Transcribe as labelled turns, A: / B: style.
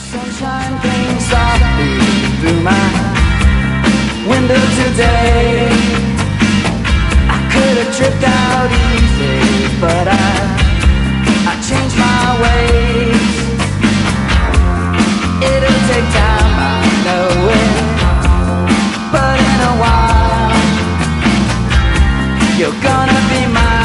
A: Sunshine came softly through my window today. I could have tripped out easy, but I changed my ways. It'll take time, I know it, but in a while you're gonna be mine.